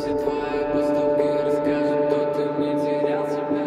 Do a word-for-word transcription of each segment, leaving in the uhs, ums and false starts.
Все твои поступки расскажут, кто ты, не терял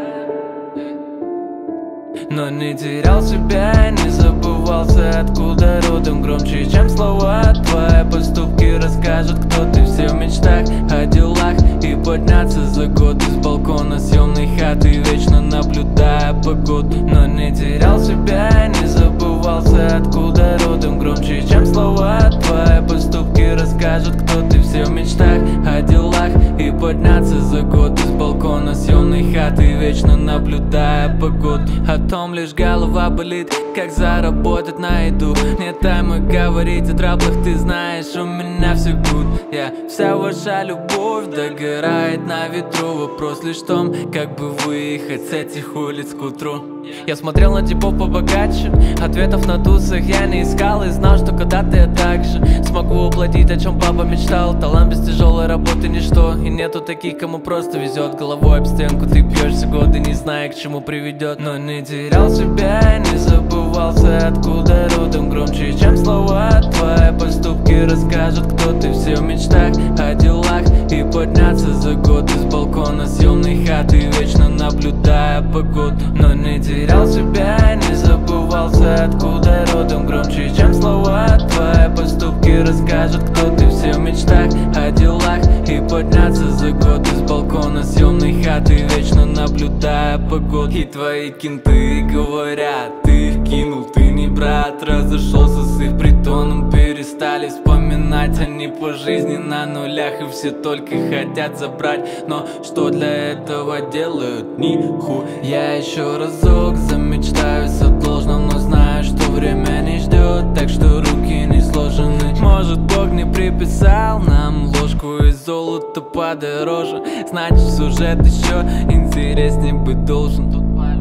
себя. Но не терял себя, не забывался, откуда родом. Громче, чем слова, твои поступки расскажут, кто ты. Все в мечтах о делах и подняться за год из балкона съемной хаты, вечно наблюдая погоду. Но не терял себя, не забывался, откуда родом. Громче, чем слова, твои поступки расскажут, кто ты. Все в мечтах о делах и подняться за год из балкона съемной хаты, вечно наблюдая погоду. О том лишь голова болит, как заработать на еду. Нет тайма говорить о траблах, ты знаешь, у меня все good. Я yeah. Вся ваша любовь догорает на ветру. Вопрос лишь в том, как бы выехать с этих улиц к утру. Я смотрел на типов побогаче, ответов на тусах я не искал. И знал, что когда-то я так же смогу оплатить, о чем папа мечтал. Талант без тяжелой работы ничто, и нету таких, кому просто везет. Головой об стенку ты бьешься годы, не зная, к чему приведет. Но не терял себя, не забывался, откуда родом. Громче, чем слова, твои поступки расскажут, кто ты. Все в мечтах о делах и подняться за год из балкона съемной хаты, вечно наблюдая погоду. Но не терял себя, не забывался, откуда родом. Громче, чем слова, твои поступки расскажут, кто ты. Все в мечтах о делах и подняться за год из балкона съемной хаты, вечно наблюдая погоду. И твои кенты говорят, ты их кинул, ты не брат. Разошелся с их притоном, перестали вспоминать. Они по жизни на нулях, и все только хотят забрать. Но что для этого делают? Нихуя. Еще разок замечтаюсь о должном, но знаю, что время не ждет, так что руки не сложены. Может, Бог не приписал нам ложку из золота подороже, значит, сюжет еще интереснее быть должен.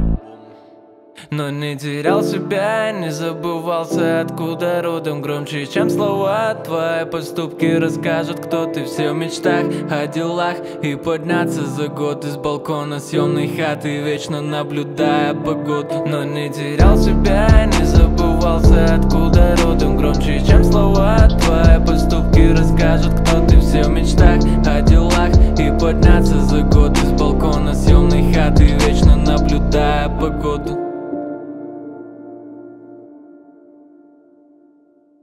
Но не терял себя, не забывался, откуда родом. Громче, чем слова, твои поступки расскажут, кто ты. Все в мечтах о делах и подняться за год из балкона съемной хаты, вечно наблюдая погоду. Но не терял себя, не забывался, откуда родом. Громче, чем слова, твои поступки расскажут, кто ты. Все в мечтах о делах и подняться за год из балкона съемной хаты, вечно наблюдая погоду.